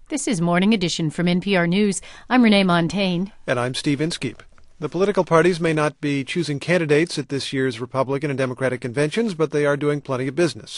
This is Morning Edition from NPR News. I'm Renee Montaigne. And I'm Steve Inskeep. The political parties may not be choosing candidates at this year's Republican and Democratic conventions, but they are doing plenty of business.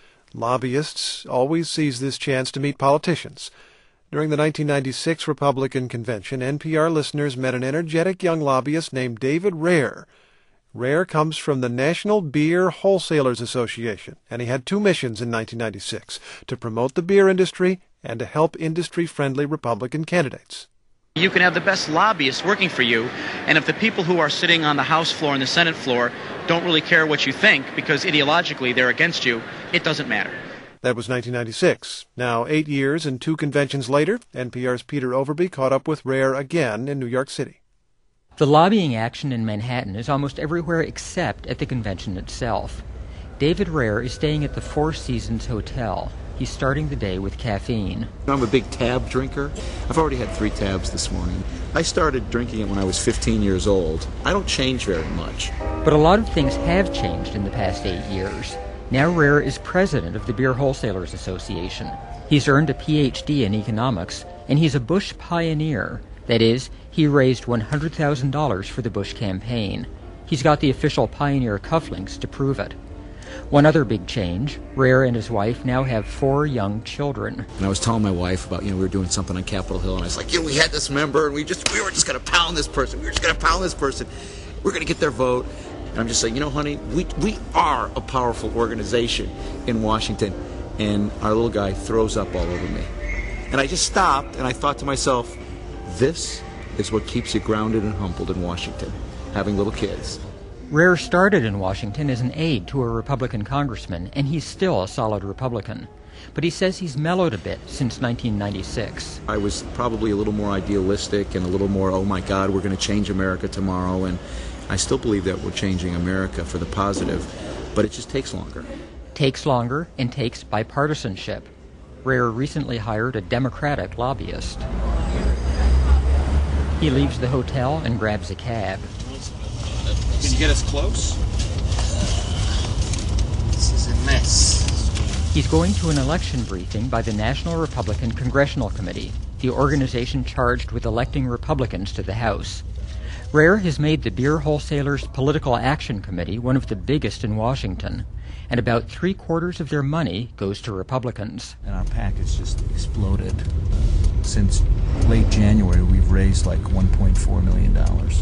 Lobbyists always seize this chance to meet politicians. During the 1996 Republican convention, NPR listeners met an energetic young lobbyist named David Rehr. Rehr comes from the National Beer Wholesalers Association, and he had two missions in 1996, to promote the beer industry and to help industry-friendly Republican candidates. You can have the best lobbyists working for you, and if the people who are sitting on the House floor and the Senate floor don't really care what you think because ideologically they're against you, it doesn't matter. That was 1996. Now, 8 years and 2 conventions later, NPR's Peter Overby caught up with Rehr again in New York City. The lobbying action in Manhattan is almost everywhere except at the convention itself. David Rehr is staying at the Four Seasons Hotel. He's starting the day with caffeine. I'm a big tab drinker. I've already had 3 tabs this morning. I started drinking it when I was 15 years old. I don't change very much. But a lot of things have changed in the past 8 years. Now Rehr is president of the Beer Wholesalers Association. He's earned a Ph.D. in economics, and he's a Bush pioneer. That is, he raised $100,000 for the Bush campaign. He's got the official pioneer cufflinks to prove it. One other big change, Rehr and his wife now have 4 young children. And I was telling my wife about, we were doing something on Capitol Hill, and I was like, we had this member, and we were just going to pound this person. We were just going to pound this person. We're going to get their vote. And I'm just saying, honey, we are a powerful organization in Washington. And our little guy throws up all over me. And I just stopped, and I thought to myself, this is what keeps you grounded and humbled in Washington, having little kids. Rehr started in Washington as an aide to a Republican congressman, and he's still a solid Republican. But he says he's mellowed a bit since 1996. I was probably a little more idealistic and a little more, oh my God, we're going to change America tomorrow. And I still believe that we're changing America for the positive, but it just takes longer. Takes longer and takes bipartisanship. Rehr recently hired a Democratic lobbyist. He leaves the hotel and grabs a cab. Can you get us close? This is a mess. He's going to an election briefing by the National Republican Congressional Committee, the organization charged with electing Republicans to the House. Rehr has made the Beer Wholesalers Political Action Committee one of the biggest in Washington, and about 3/4 of their money goes to Republicans. And our PAC has just exploded. Since late January, we've raised like $1.4 million,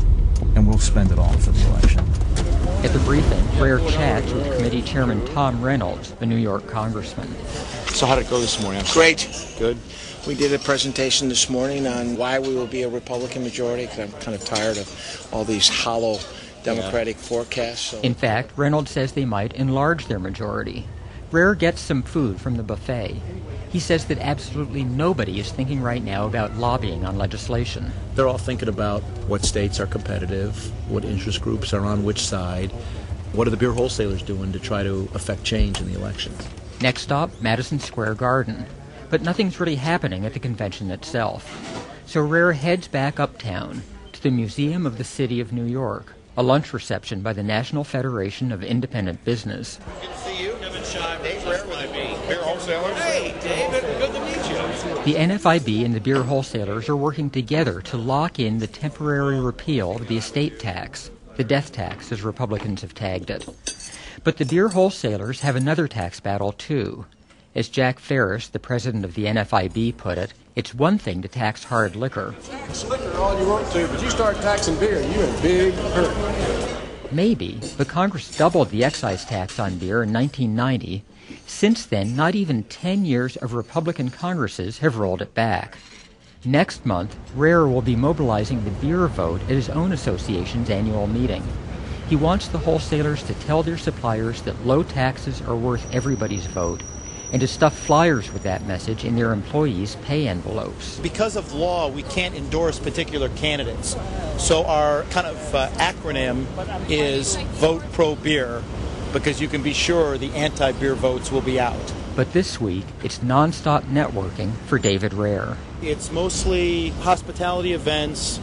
and we'll spend it all for the election. At the briefing, Rehr chats with committee chairman Tom Reynolds, a New York congressman. So how did it go this morning? Great. Good. We did a presentation this morning on why we will be a Republican majority, because I'm kind of tired of all these hollow Democratic forecasts. So. In fact, Reynolds says they might enlarge their majority. Rehr gets some food from the buffet. He says that absolutely nobody is thinking right now about lobbying on legislation. They're all thinking about what states are competitive, what interest groups are on which side, what are the beer wholesalers doing to try to affect change in the election. Next stop, Madison Square Garden. But nothing's really happening at the convention itself. So Rehr heads back uptown to the Museum of the City of New York, a lunch reception by the National Federation of Independent Business. Good to see you. Kevin Scheib, Dave Rehr with Beer Wholesalers. Hey, David. Good to meet you. The NFIB and the beer wholesalers are working together to lock in the temporary repeal of the estate tax, the death tax as Republicans have tagged it. But the beer wholesalers have another tax battle too. As Jack Ferris, the president of the NFIB, put it, it's one thing to tax hard liquor. Tax liquor all you want to, but you start taxing beer, you're in big hurt. Maybe, but Congress doubled the excise tax on beer in 1990. Since then, not even 10 years of Republican Congresses have rolled it back. Next month, Rehr will be mobilizing the beer vote at his own association's annual meeting. He wants the wholesalers to tell their suppliers that low taxes are worth everybody's vote, and to stuff flyers with that message in their employees' pay envelopes. Because of law, we can't endorse particular candidates. So our kind of acronym is Vote Pro Beer, because you can be sure the anti-beer votes will be out. But this week, it's nonstop networking for David Rehr. It's mostly hospitality events,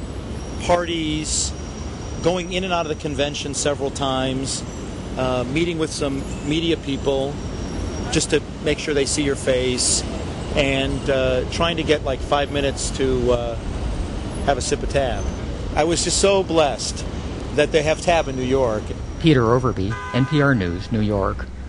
parties, going in and out of the convention several times, meeting with some media people, just to make sure they see your face, and trying to get like 5 minutes to have a sip of Tab. I was just so blessed that they have Tab in New York. Peter Overby, NPR News, New York.